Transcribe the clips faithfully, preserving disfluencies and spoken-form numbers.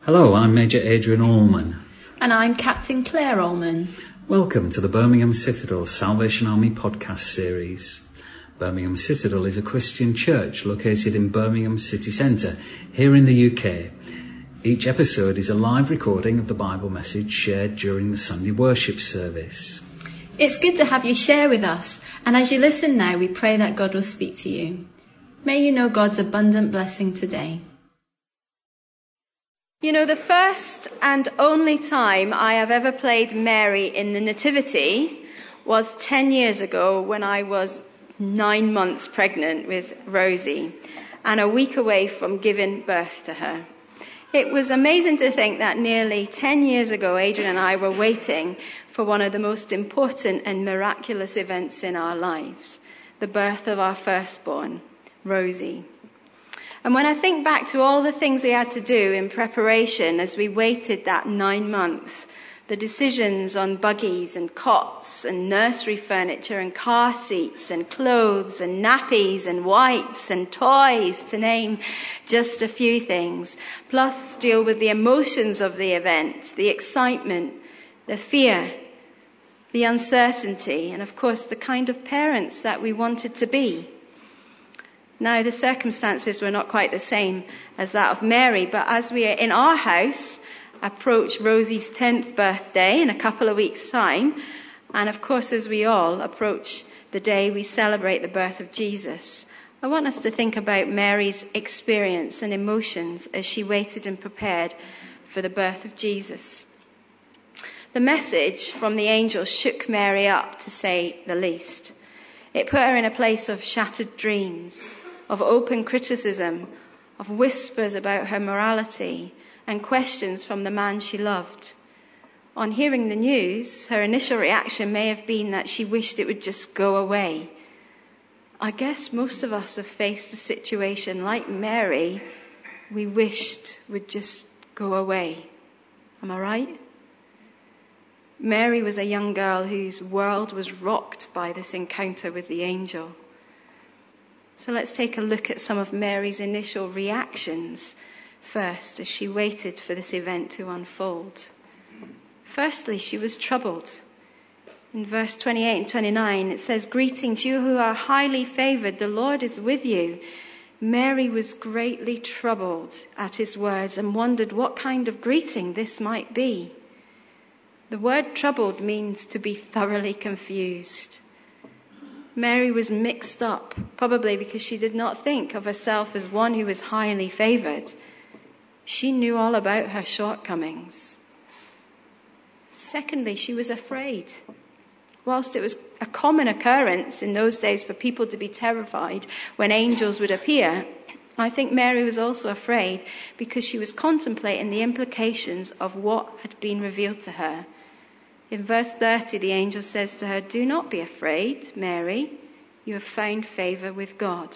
Hello, I'm Major Adrian Allman. And I'm Captain Claire Allman. Welcome to the Birmingham Citadel Salvation Army podcast series. Birmingham Citadel is a Christian church located in Birmingham city centre, here in the U K. Each episode is a live recording of the Bible message shared during the Sunday worship service. It's good to have you share with us, and as you listen now, we pray that God will speak to you. May you know God's abundant blessing today. You know, the first and only time I have ever played Mary in the Nativity was ten years ago when I was nine months pregnant with Rosie and a week away from giving birth to her. It was amazing to think that nearly ten years ago, Adrian and I were waiting for one of the most important and miraculous events in our lives, the birth of our firstborn, Rosie. And when I think back to all the things we had to do in preparation as we waited that nine months, the decisions on buggies and cots and nursery furniture and car seats and clothes and nappies and wipes and toys, to name just a few things, plus deal with the emotions of the event, the excitement, the fear, the uncertainty, and of course the kind of parents that we wanted to be. Now, the circumstances were not quite the same as that of Mary, but as we are in our house, approach Rosie's tenth birthday in a couple of weeks' time, and of course, as we all approach the day we celebrate the birth of Jesus, I want us to think about Mary's experience and emotions as she waited and prepared for the birth of Jesus. The message from the angel shook Mary up, to say the least. It put her in a place of shattered dreams, of open criticism, of whispers about her morality, and questions from the man she loved. On hearing the news, her initial reaction may have been that she wished it would just go away. I guess most of us have faced a situation like Mary we wished would just go away. Am I right? Mary was a young girl whose world was rocked by this encounter with the angel. So let's take a look at some of Mary's initial reactions first as she waited for this event to unfold. Firstly, she was troubled. In verse twenty-eight and twenty-nine, it says, "Greetings, you who are highly favored, the Lord is with you." Mary was greatly troubled at his words and wondered what kind of greeting this might be. The word troubled means to be thoroughly confused. Mary was mixed up, probably because she did not think of herself as one who was highly favored. She knew all about her shortcomings. Secondly, she was afraid. Whilst it was a common occurrence in those days for people to be terrified when angels would appear, I think Mary was also afraid because she was contemplating the implications of what had been revealed to her. In verse thirty, the angel says to her, "Do not be afraid, Mary. You have found favor with God."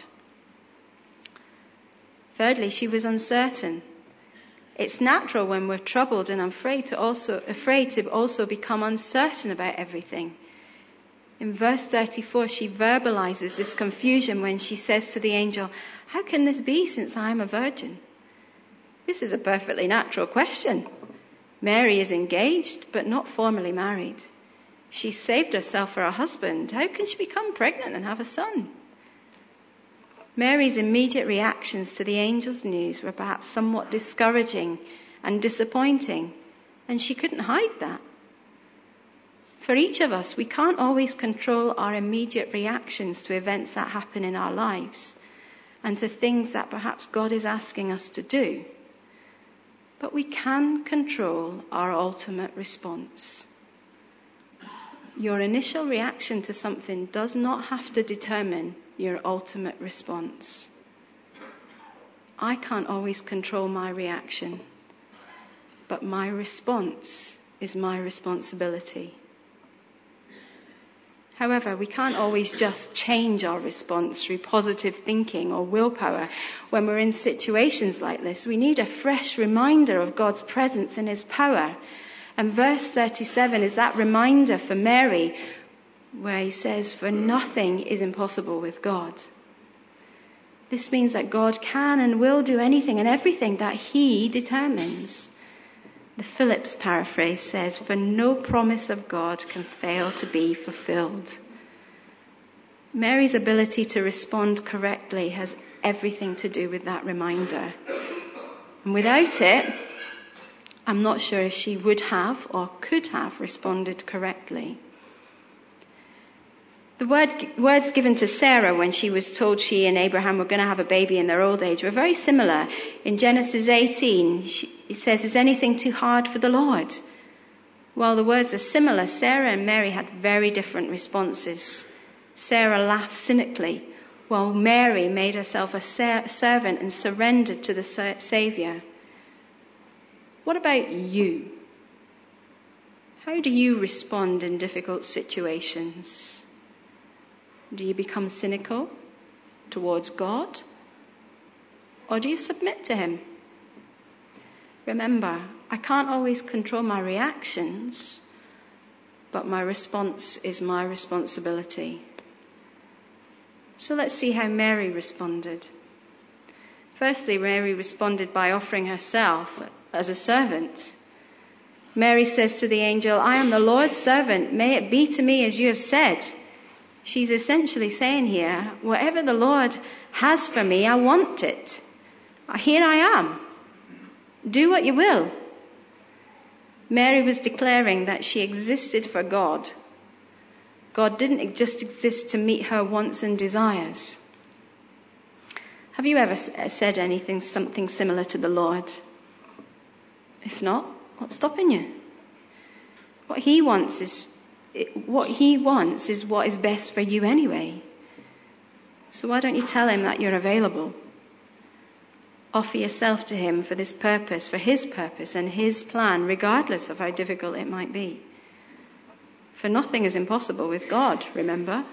Thirdly, she was uncertain. It's natural when we're troubled and afraid to also afraid to also become uncertain about everything. In verse thirty-four, she verbalizes this confusion when she says to the angel, "How can this be since I am a virgin?" This is a perfectly natural question. Mary is engaged, but not formally married. She saved herself for a husband. How can she become pregnant and have a son? Mary's immediate reactions to the angel's news were perhaps somewhat discouraging and disappointing, and she couldn't hide that. For each of us, we can't always control our immediate reactions to events that happen in our lives and to things that perhaps God is asking us to do. But we can control our ultimate response. Your initial reaction to something does not have to determine your ultimate response. I can't always control my reaction, but my response is my responsibility. However, we can't always just change our response through positive thinking or willpower when we're in situations like this. We need a fresh reminder of God's presence and his power. And verse thirty-seven is that reminder for Mary where he says, "For nothing is impossible with God." This means that God can and will do anything and everything that he determines. The Phillips paraphrase says, "For no promise of God can fail to be fulfilled." Mary's ability to respond correctly has everything to do with that reminder. And without it, I'm not sure if she would have or could have responded correctly. The word, words given to Sarah when she was told she and Abraham were going to have a baby in their old age were very similar. In Genesis eighteen, she, it says, "Is anything too hard for the Lord?" While the words are similar, Sarah and Mary had very different responses. Sarah laughed cynically, while Mary made herself a ser- servant and surrendered to the sa- Saviour. What about you? How do you respond in difficult situations? Do you become cynical towards God? Or do you submit to him? Remember, I can't always control my reactions, but my response is my responsibility. So let's see how Mary responded. Firstly, Mary responded by offering herself as a servant. Mary says to the angel, "I am the Lord's servant. May it be to me as you have said." She's essentially saying here, whatever the Lord has for me, I want it. Here I am. Do what you will. Mary was declaring that she existed for God. God didn't just exist to meet her wants and desires. Have you ever said anything, something similar to the Lord? If not, what's stopping you? What he wants is What he wants is what is best for you anyway. So why don't you tell him that you're available? Offer yourself to him for this purpose, for his purpose and his plan, regardless of how difficult it might be. For nothing is impossible with God, remember?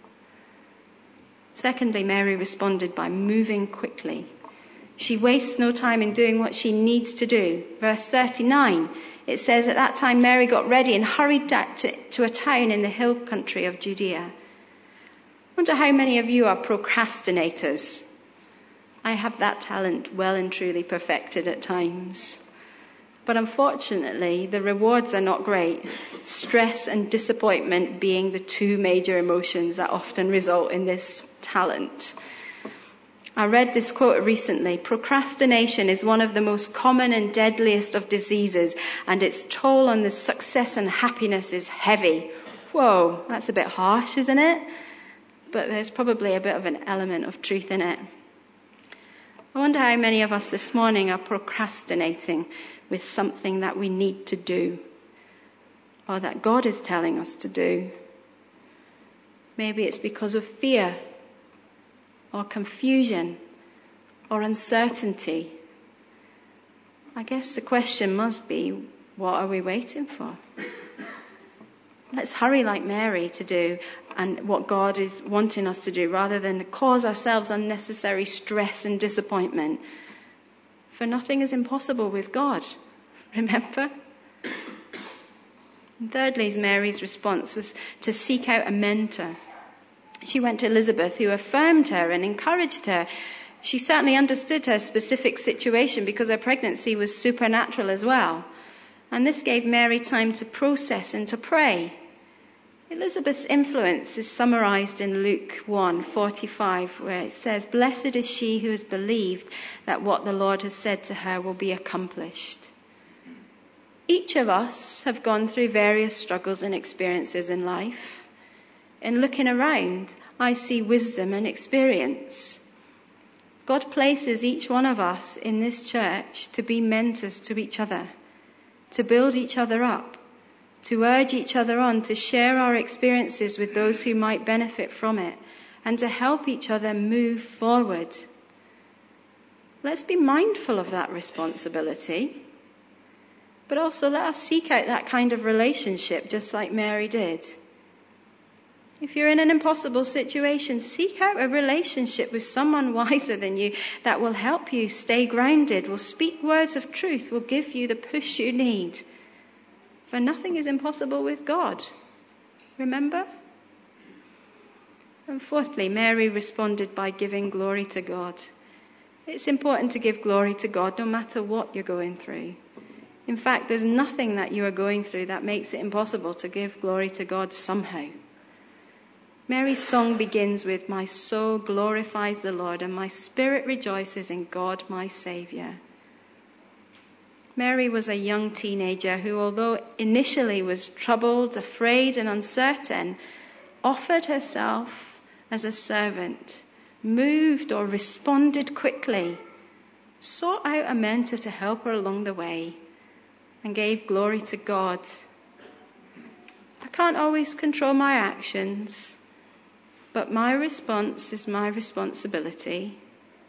Secondly, Mary responded by moving quickly. She wastes no time in doing what she needs to do. Verse thirty-nine, it says, "At that time Mary got ready and hurried to, to a town in the hill country of Judea." I wonder how many of you are procrastinators. I have that talent well and truly perfected at times. But unfortunately, the rewards are not great. Stress and disappointment being the two major emotions that often result in this talent. I read this quote recently: "Procrastination is one of the most common and deadliest of diseases, and its toll on the success and happiness is heavy." Whoa, that's a bit harsh, isn't it? But there's probably a bit of an element of truth in it. I wonder how many of us this morning are procrastinating with something that we need to do, or that God is telling us to do. Maybe it's because of fear, or confusion, or uncertainty. I guess the question must be, what are we waiting for? Let's hurry like Mary to do and what God is wanting us to do, rather than cause ourselves unnecessary stress and disappointment. For nothing is impossible with God, remember? And thirdly, Mary's response was to seek out a mentor. She went to Elizabeth, who affirmed her and encouraged her. She certainly understood her specific situation because her pregnancy was supernatural as well. And this gave Mary time to process and to pray. Elizabeth's influence is summarized in Luke one forty-five, where it says, "Blessed is she who has believed that what the Lord has said to her will be accomplished." Each of us have gone through various struggles and experiences in life. In looking around, I see wisdom and experience. God places each one of us in this church to be mentors to each other, to build each other up, to urge each other on, to share our experiences with those who might benefit from it, and to help each other move forward. Let's be mindful of that responsibility, but also let us seek out that kind of relationship just like Mary did. If you're in an impossible situation, seek out a relationship with someone wiser than you that will help you stay grounded, will speak words of truth, will give you the push you need. For nothing is impossible with God. Remember? And fourthly, Mary responded by giving glory to God. It's important to give glory to God no matter what you're going through. In fact, there's nothing that you are going through that makes it impossible to give glory to God somehow. Mary's song begins with, "My soul glorifies the Lord, and my spirit rejoices in God my Saviour." Mary was a young teenager who, although initially was troubled, afraid, and uncertain, offered herself as a servant, moved or responded quickly, sought out a mentor to help her along the way, and gave glory to God. I can't always control my actions, but my response is my responsibility.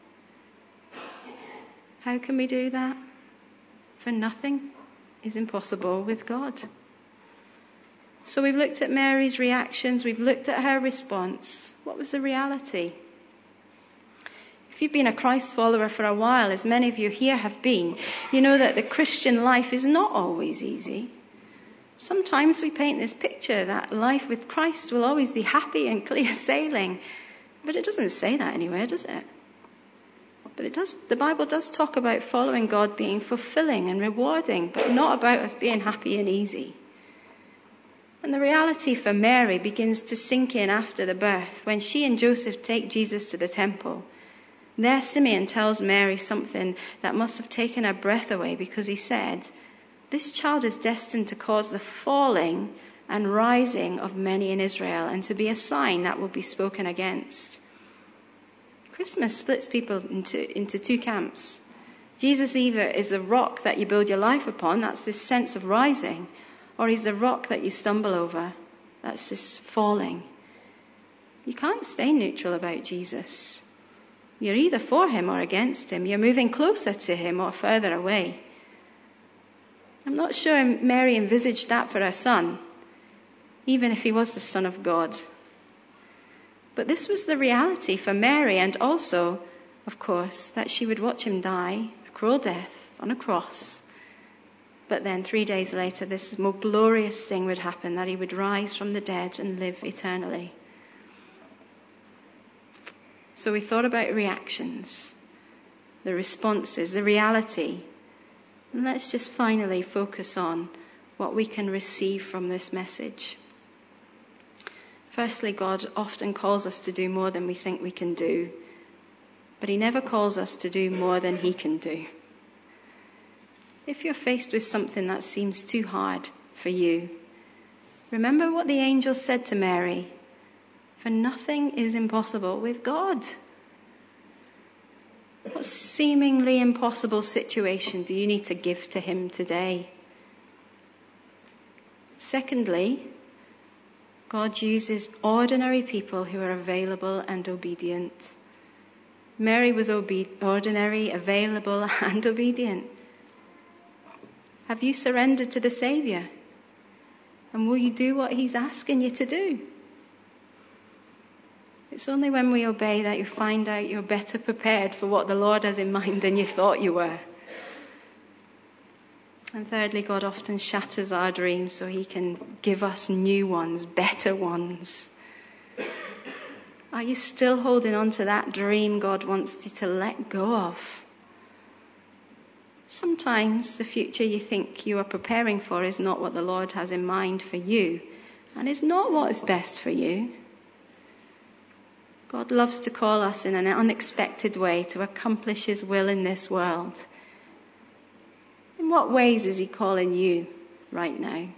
How can we do that? For nothing is impossible with God. So we've looked at Mary's reactions, we've looked at her response. What was the reality? If you've been a Christ follower for a while, as many of you here have been, you know that the Christian life is not always easy. Sometimes we paint this picture that life with Christ will always be happy and clear sailing, but it doesn't say that anywhere, does it? But it does. The Bible does talk about following God being fulfilling and rewarding, but not about us being happy and easy. And the reality for Mary begins to sink in after the birth, when she and Joseph take Jesus to the temple. There Simeon tells Mary something that must have taken her breath away, because he said, "This child is destined to cause the falling and rising of many in Israel, and to be a sign that will be spoken against." Christmas splits people into, into two camps. Jesus either is the rock that you build your life upon, that's this sense of rising, or he's the rock that you stumble over, that's this falling. You can't stay neutral about Jesus. You're either for him or against him. You're moving closer to him or further away. I'm not sure Mary envisaged that for her son, even if he was the Son of God. But this was the reality for Mary, and also, of course, that she would watch him die a cruel death on a cross. But then three days later, this more glorious thing would happen, that he would rise from the dead and live eternally. So we thought about reactions, the responses, the reality. And let's just finally focus on what we can receive from this message. Firstly, God often calls us to do more than we think we can do, but he never calls us to do more than he can do. If you're faced with something that seems too hard for you, remember what the angel said to Mary, "For nothing is impossible with God." What seemingly impossible situation do you need to give to him today? Secondly, God uses ordinary people who are available and obedient. Mary was obe- ordinary, available, and obedient. Have you surrendered to the Saviour? And will you do what he's asking you to do? It's only when we obey that you find out you're better prepared for what the Lord has in mind than you thought you were. And thirdly, God often shatters our dreams so he can give us new ones, better ones. Are you still holding on to that dream God wants you to let go of? Sometimes the future you think you are preparing for is not what the Lord has in mind for you, and is not what is best for you. God loves to call us in an unexpected way to accomplish his will in this world. In what ways is he calling you right now?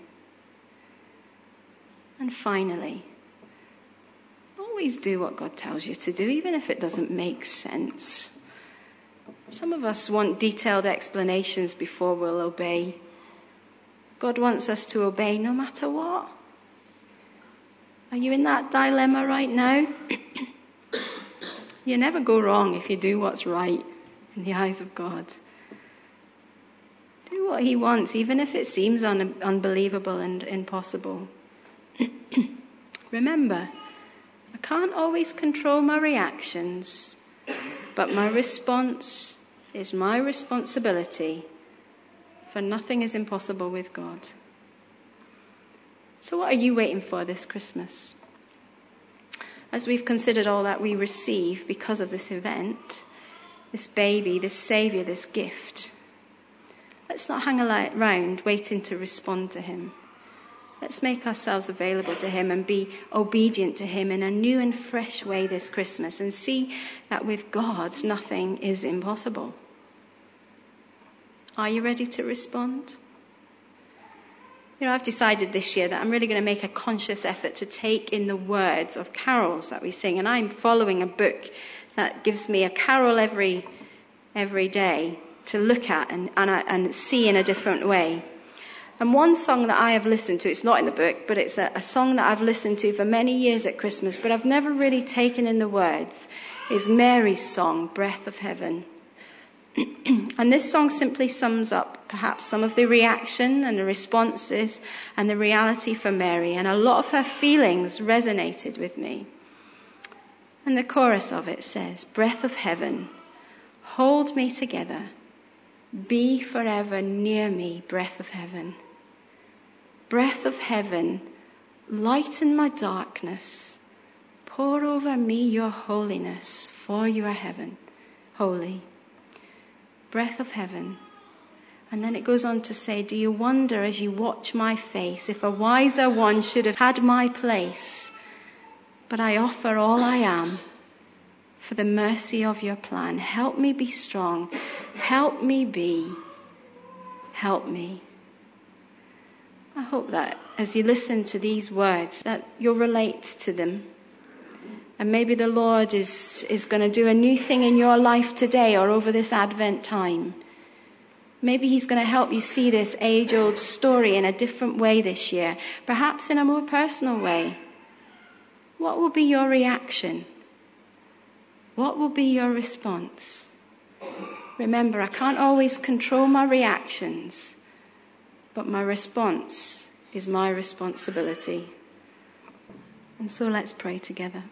And finally, always do what God tells you to do, even if it doesn't make sense. Some of us want detailed explanations before we'll obey. God wants us to obey no matter what. Are you in that dilemma right now? You never go wrong if you do what's right in the eyes of God. Do what he wants, even if it seems un- unbelievable and impossible. Remember, I can't always control my reactions, but my response is my responsibility, for nothing is impossible with God. So what are you waiting for this Christmas? As we've considered all that we receive because of this event, this baby, this Saviour, this gift, Let's not hang around waiting to respond to him. Let's make ourselves available to him and be obedient to him in a new and fresh way this Christmas, and see that with God, nothing is impossible. Are you ready to respond? You know, I've decided this year that I'm really going to make a conscious effort to take in the words of carols that we sing. And I'm following a book that gives me a carol every every day to look at and, and, and see in a different way. And one song that I have listened to, it's not in the book, but it's a, a song that I've listened to for many years at Christmas, but I've never really taken in the words, is Mary's song, Breath of Heaven. And this song simply sums up perhaps some of the reaction and the responses and the reality for Mary, and a lot of her feelings resonated with me. And the chorus of it says, breath of heaven, hold me together, be forever near me, breath of heaven. Breath of heaven, lighten my darkness, pour over me your holiness, for you are heaven, holy. Breath of heaven. And then it goes on to say, do you wonder as you watch my face if a wiser one should have had my place? But I offer all I am for the mercy of your plan. Help me be strong. Help me be. Help me. I hope that as you listen to these words, that you'll relate to them. And maybe the Lord is, is going to do a new thing in your life today or over this Advent time. Maybe he's going to help you see this age-old story in a different way this year, perhaps in a more personal way. What will be your reaction? What will be your response? Remember, I can't always control my reactions, but my response is my responsibility. And so let's pray together.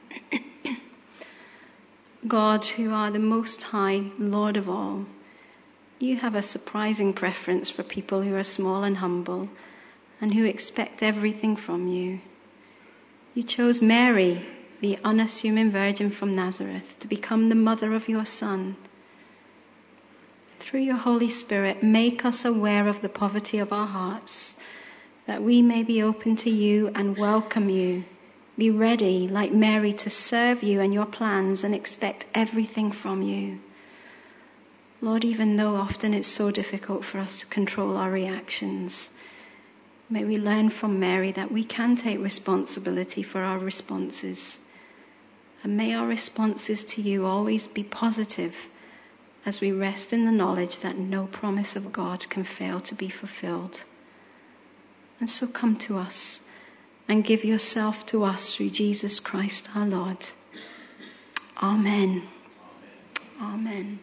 God, who are the Most High, Lord of all, you have a surprising preference for people who are small and humble and who expect everything from you. You chose Mary, the unassuming virgin from Nazareth, to become the mother of your Son. Through your Holy Spirit, make us aware of the poverty of our hearts, that we may be open to you and welcome you. Be ready, like Mary, to serve you and your plans and expect everything from you. Lord, even though often it's so difficult for us to control our reactions, may we learn from Mary that we can take responsibility for our responses. And may our responses to you always be positive as we rest in the knowledge that no promise of God can fail to be fulfilled. And so come to us and give yourself to us through Jesus Christ our Lord. Amen. Amen.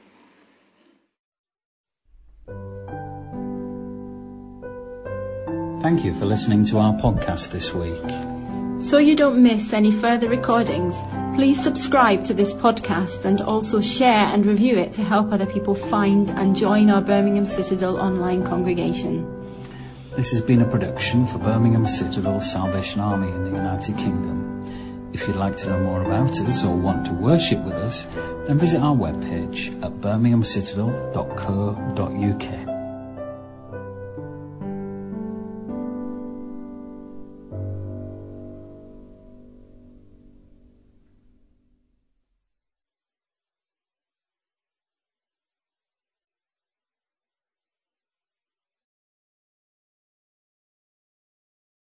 Thank you for listening to our podcast this week. So you don't miss any further recordings, please subscribe to this podcast and also share and review it to help other people find and join our Birmingham Citadel online congregation. This has been a production for Birmingham Citadel Salvation Army in the United Kingdom. If you'd like to know more about us or want to worship with us, then visit our webpage at birmingham citadel dot co dot uk.